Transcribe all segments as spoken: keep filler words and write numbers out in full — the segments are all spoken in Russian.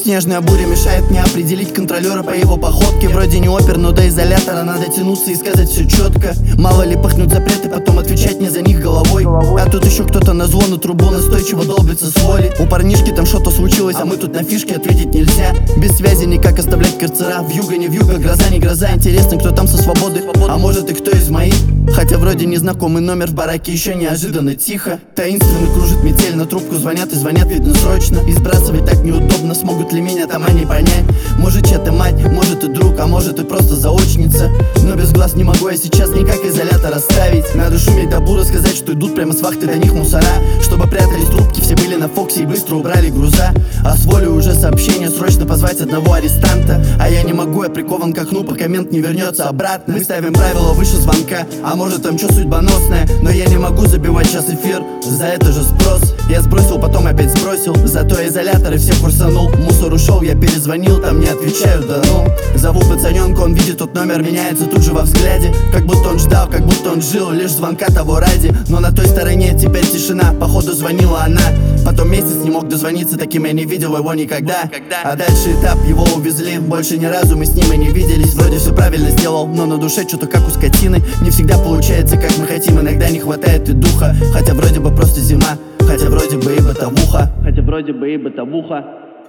Снежная буря мешает мне определить контролера по его походке. Вроде не опер, но до изолятора надо тянуться и сказать все четко. Мало ли пахнут запреты, потом отвечать мне за них головой. А тут еще кто-то на звон и трубу настойчиво долбится с воли. У парнишки там что-то случилось, а мы тут на фишке, ответить нельзя. Без связи никак оставлять карцера. Вьюга не вьюга, гроза не гроза. Интересно, кто там со свободы, а может и кто из моих. Хотя вроде незнакомый номер в бараке, еще неожиданно тихо. Таинственно кружит метель, на трубку звонят и звонят, видно срочно. И сбрасывать так неудобно, смогут ли меня там они понять? Может чья-то мать, может и друг, а может и просто заочница. Но без глаз не могу я сейчас никак изолятор оставить. Надо шуметь до бура, сказать, что идут прямо с вахты до них мусора. Чтобы прятались трубки, все были на Фоксе и быстро убрали груза. А с воли уже сообщение, срочно позвать одного арестанта. А я не могу, я прикован к окну, пока мент не вернется обратно. Мы ставим правила выше звонка, а может там что судьбоносное. Но я не могу забивать сейчас эфир, за это же спрос. Я сбросил, потом опять сбросил, зато изоляторы все курсанул. Мусор ушел, я перезвонил, там не отвечают, да ну. Зову пацаненка, он видит тот номер, меняется тут же во взгляде. Как будто он ждал, как будто он жил лишь звонка того ради. Но на той стороне теперь тишина, походу звонила она. Потом месяц не мог дозвониться, таким я не видел его никогда. А дальше этап, его увезли, больше ни разу мы с ним и не виделись. Вроде все правильно сделал, но на душе что-то как у скотины. Не всегда получается, как мы хотим, иногда не хватает и духа. Хотя вроде бы просто зима, хотя вроде бы и бытовуха. Хотя вроде бы и бытовуха.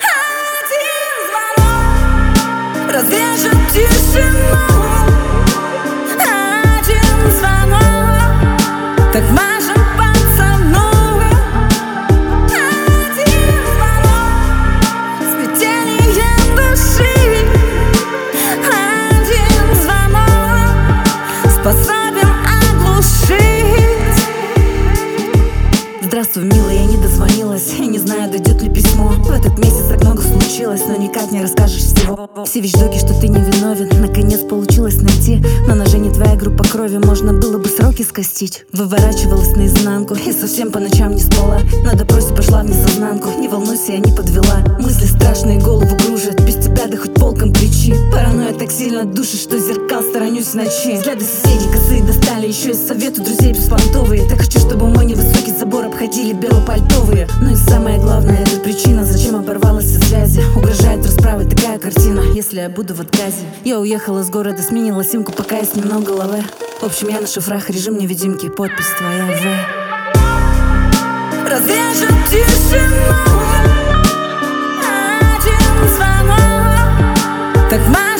Разрежет тишину. Один звонок, так мажем пацану. Один звонок, смятением души. Один звонок способен оглушить. Здравствуй, милая, я не дозвонилась. Я не знаю, дойдет ли письмо. В этот месяц так много случилось, но никак не расскажешь всего. Все вещдоки, что ты не виновен, наконец получилось найти. На ноже не твоя группа крови, можно было бы сроки скостить. Выворачивалась наизнанку и совсем по ночам не спала. На допросе пошла в несознанку, не волнуйся, я не подвела. Мысли страшные голову кружат, без тебя да хоть волком кричи. Паранойя так сильно душит, что зеркал сторонюсь в ночи. Взгляды соседей косые достали, еще и совету друзей беспонтовые. Так хочу, чтобы мой невысокий забор обходили белопальтовые. Ну и самое главное, это причина, зачем оборвалась со связи. Угрожает расправой такая картина, если я буду в отказе. Я уехала с города, сменила симку, пока есть немного лаве. В общем, я на шифрах, режим невидимки, подпись твоя В. Разрежет тишину. Один звонок, так мало.